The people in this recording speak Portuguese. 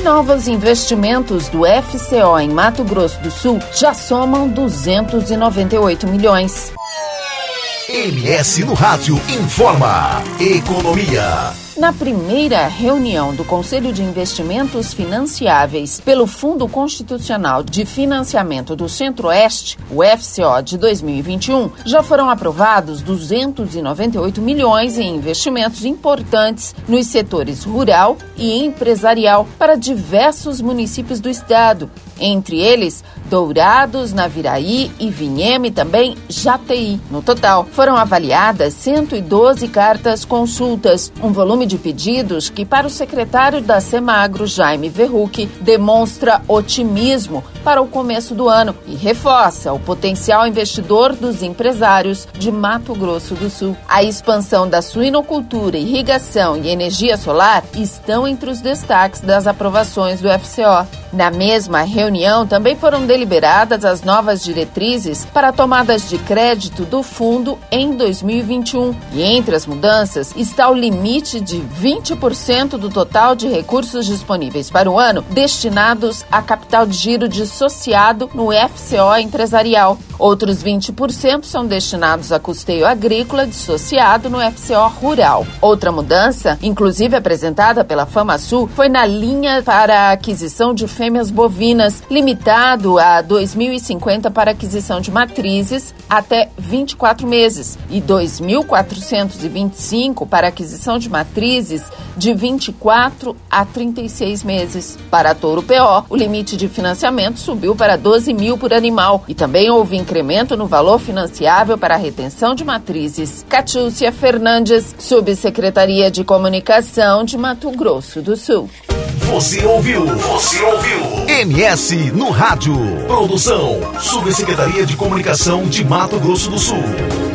novos investimentos do FCO em Mato Grosso do Sul já somam 298 milhões. MS no Rádio informa Economia. Na primeira reunião do Conselho de Investimentos Financiáveis pelo Fundo Constitucional de Financiamento do Centro-Oeste, o FCO de 2021, já foram aprovados 298 milhões em investimentos importantes nos setores rural e empresarial para diversos municípios do estado, entre eles Dourados, Naviraí, Ivinhema e também Jataí. No total, foram avaliadas 112 cartas consultas, um volume de pedidos que, para o secretário da Semagro, Jaime Verrucchi, demonstra otimismo para o começo do ano e reforça o potencial investidor dos empresários de Mato Grosso do Sul. A expansão da suinocultura, irrigação e energia solar estão entre os destaques das aprovações do FCO. Na mesma reunião, também foram deliberadas as novas diretrizes para tomadas de crédito do fundo em 2021. E entre as mudanças está o limite de 20% do total de recursos disponíveis para o ano destinados a capital de giro dissociado no FCO empresarial. Outros 20% são destinados a custeio agrícola dissociado no FCO rural. Outra mudança, inclusive apresentada pela FamaSul, foi na linha para a aquisição de fêmeas bovinas, limitado a 2.050 para aquisição de matrizes até 24 meses e 2.425 para aquisição de matrizes de 24 a 36 meses. Para touro PO, o limite de financiamento subiu para 12 mil por animal e também houve incremento no valor financiável para a retenção de matrizes. Catiúcia Fernandes, Subsecretaria de Comunicação de Mato Grosso do Sul. Você ouviu MS no Rádio. Produção, Subsecretaria de Comunicação de Mato Grosso do Sul.